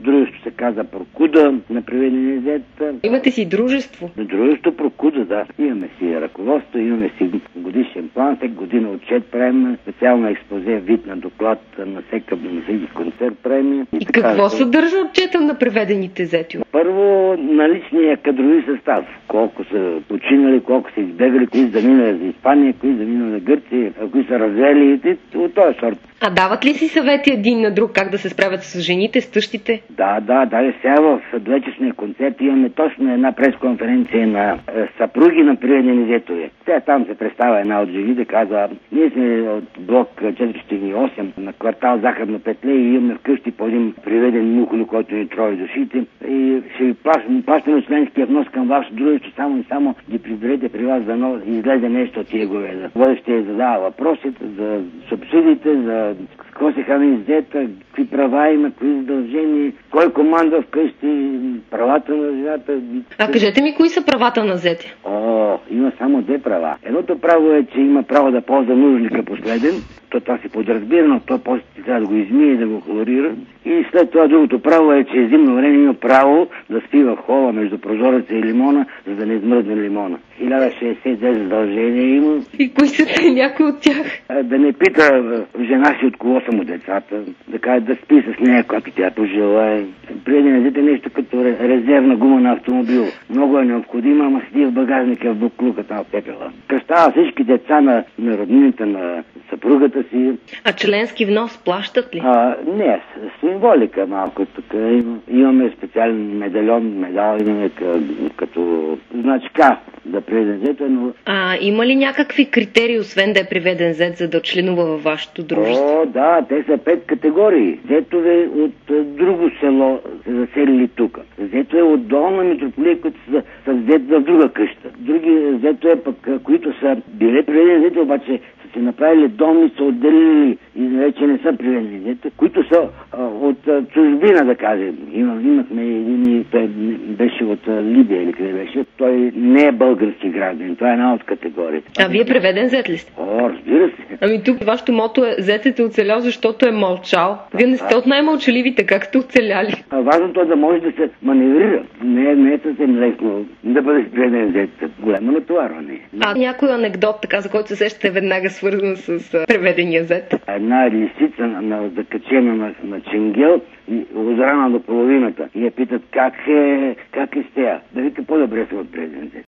Дружеството се каза Прокуда на преведения зет. Имате си дружество? Дружество Прокуда, да. Имаме си ръководство, имаме си годишен план, всеки година отчет правим, специална експозе, вид на доклад на всеки концерт правим. И какво съдържа отчета на преведените зети? Първо, наличния кадрови състав. Колко са починали, колко са избегали, кои са заминали за Испания, кои са заминали за Гърция, кои са развели и от този сорт. А дават ли си съвети един на друг как да се справят с жените, с тъщите? Да. Сега в двечасния концерт имаме точно една пресконференция на съпруги на преведени зетове. Сега там се представя една от жените, каза, ние сме от блок 408 на квартал Захарно петле и имаме вкъщи по един преведен мухолю, който ни трои душите и ще ви плащаме членския внос към вашето дружество, само и само ги приберете при вас да излезе нещо от тия говеда. Водещия задава въпросите за субсидиите, за какво се храни зета, какви права има, какви задължения, кой команда вкъщи, правата на жената. А кажете ми, кои са правата на зете? Има само две права. Едното право е, че има право да ползва нужника последен, това се подразбира, но то после трябва да го измие, да го хлорира. И след това другото право е, че зимно време има право да спи в хола между прозореца и лимона, за да не измръзне лимона. 1062 задължения има. И кои са те някои от тях? Да не пита жена си от кого са му децата, да каже да спи с нея, когато тя пожелае. Преведените нещо като резервна гума на автомобил. Много е необходима, ама седи в багажника в буклука там в пепела. Кръщава всички деца на роднините на съпругата си. А членски внос плащат ли? Не, символика малко. Тук имаме специален медал имаме като значка за преведен зет, но... Има ли някакви критерии, освен да е преведен зет, за да членува във вашето дружество? Да, те са 5 категории. Зетове от друго село се заселили тук. Зетове от долна митрополия, които са взети в друга къща. Други зетове пък, които са били преведени зети, обаче са се направили доми, са отделили и вече не са преведени зети, които са от чужбина, да кажем. Имахме един, беше от Либия или къде беше. Той не е български гражданин, това е една от категориите. А вие преведен зет ли сте? Разбира се. Тук вашето мото е зетът е оцелял, защото е мълчал. Вие не сте от най-мълчаливите, как сте оцеляли? Важното е да може да се маневрира. Не е съвсем лесно да бъдеш преведен зет. Голямо натоварване. Някой анекдот, така, за който се сещате веднага свързан с преведения зет? Една лисица закачена на ченгел и озрана до половината. И я питат как е с тея. Да вика по-добре се от преведен зет.